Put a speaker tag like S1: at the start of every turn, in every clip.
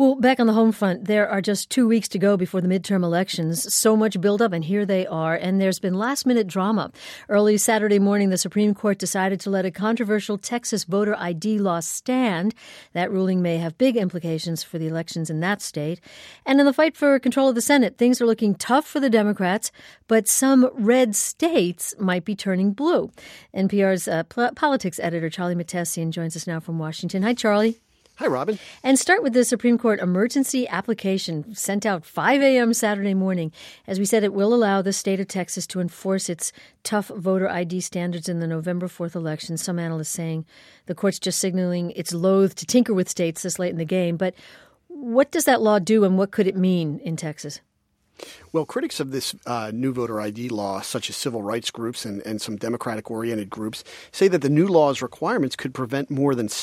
S1: Well, back on the home front, there are just 2 weeks to go before the midterm elections. So much buildup, and here they are. And there's been last-minute drama. Early Saturday morning, the Supreme Court decided to let a controversial Texas voter ID law stand. That ruling may have big implications for the elections in that state. And in the fight for control of the Senate, things are looking tough for the Democrats, but some red states might be turning blue. NPR's politics editor, Charlie Mattesian, joins us now from Washington. Hi, Charlie.
S2: Hi, Robin.
S1: And start with the Supreme Court emergency application sent out 5 a.m. Saturday morning. As we said, it will allow the state of Texas to enforce its tough voter ID standards in the November 4th election. Some analysts saying the court's just signaling it's loath to tinker with states this late in the game. But what does that law do, and what could it mean in Texas?
S2: Well, critics of this new voter ID law, such as civil rights groups and some Democratic-oriented groups, say that the new law's requirements could prevent more than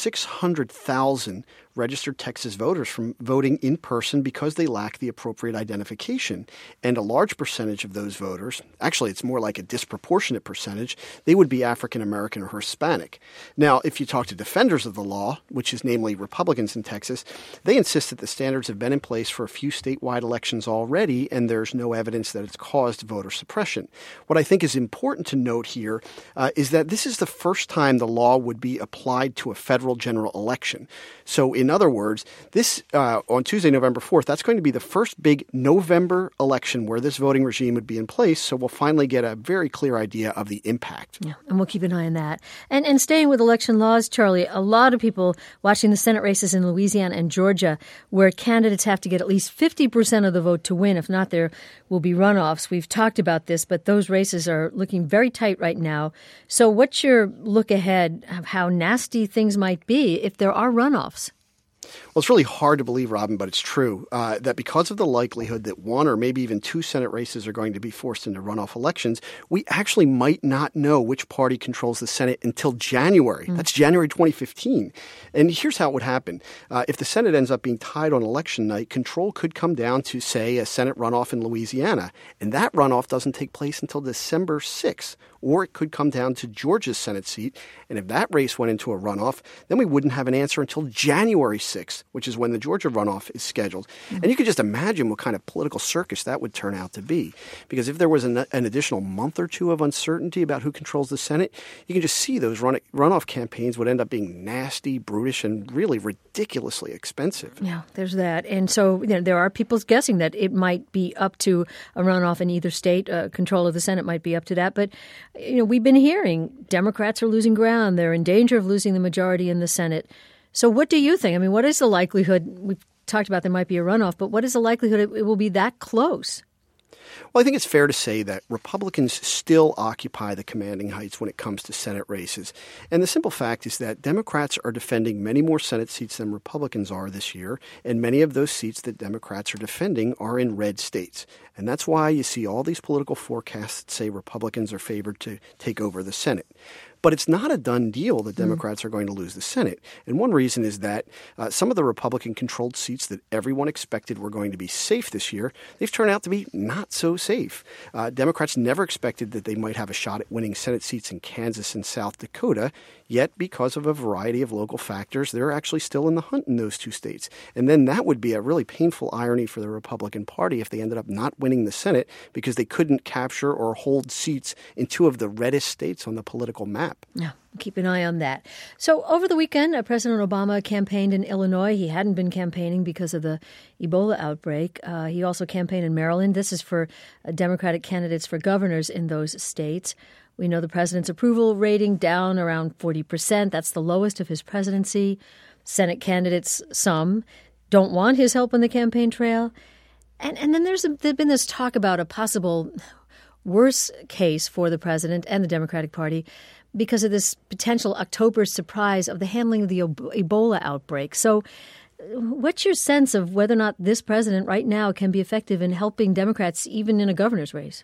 S2: 600,000 registered Texas voters from voting in person because they lack the appropriate identification. And a large percentage of those voters, actually it's more like a disproportionate percentage, they would be African American or Hispanic. Now, if you talk to defenders of the law, which is namely Republicans in Texas, they insist that the standards have been in place for a few statewide elections already, and there's no evidence that it's caused voter suppression. What I think is important to note here is that this is the first time the law would be applied to a federal general election. So in other words, this on Tuesday, November 4th, that's going to be the first big November election where this voting regime would be in place. So we'll finally get a very clear idea of the impact.
S1: Yeah, and we'll keep an eye on that. And staying with election laws, Charlie, a lot of people watching the Senate races in Louisiana and Georgia, where candidates have to get at least 50% of the vote to win. If not, there will be runoffs. We've talked about this, but those races are looking very tight right now. So what's your look ahead of how nasty things might be if there are runoffs?
S2: Well, it's really hard to believe, Robin, but it's true, that because of the likelihood that one or maybe even two Senate races are going to be forced into runoff elections, we actually might not know which party controls the Senate until January. That's January 2015. And here's how it would happen. If the Senate ends up being tied on election night, control could come down to, say, a Senate runoff in Louisiana. And that runoff doesn't take place until December 6th. Or it could come down to Georgia's Senate seat. And if that race went into a runoff, then we wouldn't have an answer until January 6th, which is when the Georgia runoff is scheduled. And you could just imagine what kind of political circus that would turn out to be. Because if there was an additional month or two of uncertainty about who controls the Senate, you can just see those runoff campaigns would end up being nasty, brutish, and really ridiculously expensive.
S1: Yeah, there's that. And so there are people guessing that it might be up to a runoff in either state. Control of the Senate might be up to that. But we've been hearing Democrats are losing ground. They're in danger of losing the majority in the Senate. So what do you think? I mean, what is the likelihood? We've talked about there might be a runoff, but what is the likelihood it will be that close?
S2: Well, I think it's fair to say that Republicans still occupy the commanding heights when it comes to Senate races. And the simple fact is that Democrats are defending many more Senate seats than Republicans are this year, and many of those seats that Democrats are defending are in red states. And that's why you see all these political forecasts that say Republicans are favored to take over the Senate. But it's not a done deal that Democrats are going to lose the Senate. And one reason is that some of the Republican-controlled seats that everyone expected were going to be safe this year, they've turned out to be not so safe. Democrats never expected that they might have a shot at winning Senate seats in Kansas and South Dakota, yet because of a variety of local factors, they're actually still in the hunt in those two states. And then that would be a really painful irony for the Republican Party if they ended up not winning the Senate because they couldn't capture or hold seats in two of the reddest states on the political map.
S1: Yeah, keep an eye on that. So over the weekend, President Obama campaigned in Illinois. He hadn't been campaigning because of the Ebola outbreak. He also campaigned in Maryland. This is for Democratic candidates for governors in those states. We know the president's approval rating down around 40%. That's the lowest of his presidency. Senate candidates, some, don't want his help on the campaign trail. And then there's been this talk about a possible worse case for the president and the Democratic Party because of this potential October surprise of the handling of the Ebola outbreak. So what's your sense of whether or not this president right now can be effective in helping Democrats even in a governor's race?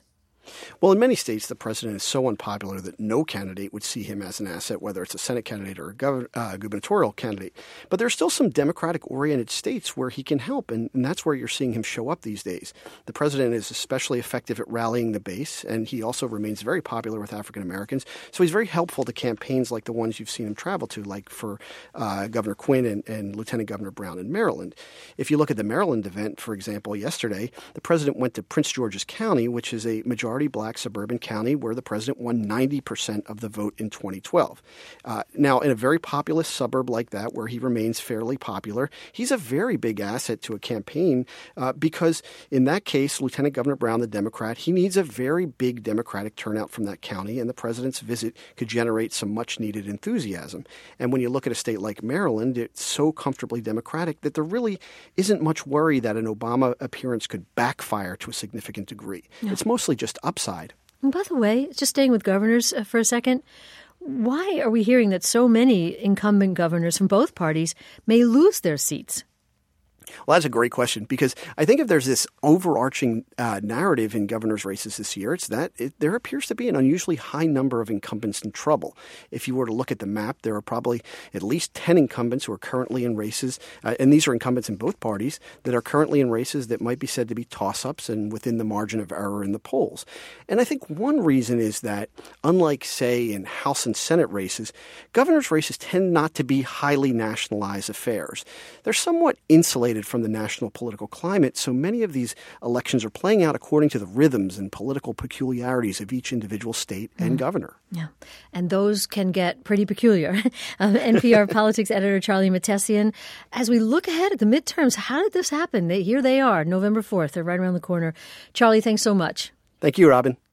S2: Well, in many states, the president is so unpopular that no candidate would see him as an asset, whether it's a Senate candidate or a gubernatorial candidate. But there are still some Democratic-oriented states where he can help, and that's where you're seeing him show up these days. The president is especially effective at rallying the base, and he also remains very popular with African Americans. So he's very helpful to campaigns like the ones you've seen him travel to, like for Governor Quinn and Lieutenant Governor Brown in Maryland. If you look at the Maryland event, for example, yesterday, the president went to Prince George's County, which is a majority black suburban county where the president won 90% of the vote in 2012. Now, in a very populous suburb like that, where he remains fairly popular, he's a very big asset to a campaign because in that case, Lieutenant Governor Brown, the Democrat, he needs a very big Democratic turnout from that county, and the president's visit could generate some much-needed enthusiasm. And when you look at a state like Maryland, it's so comfortably Democratic that there really isn't much worry that an Obama appearance could backfire to a significant degree. No. It's mostly just upside.
S1: And by the way, just staying with governors for a second, why are we hearing that so many incumbent governors from both parties may lose their seats?
S2: Well, that's a great question, because I think if there's this overarching narrative in governor's races this year, it's that there appears to be an unusually high number of incumbents in trouble. If you were to look at the map, there are probably at least 10 incumbents who are currently in races, and these are incumbents in both parties, that are currently in races that might be said to be toss-ups and within the margin of error in the polls. And I think one reason is that, unlike, say, in House and Senate races, governor's races tend not to be highly nationalized affairs. They're somewhat insulated from the national political climate, so many of these elections are playing out according to the rhythms and political peculiarities of each individual state and governor.
S1: Yeah, and those can get pretty peculiar. NPR politics editor Charlie Mattesian, as we look ahead at the midterms, how did this happen? Here they are, November 4th. They're right around the corner. Charlie, thanks so much.
S2: Thank you, Robin.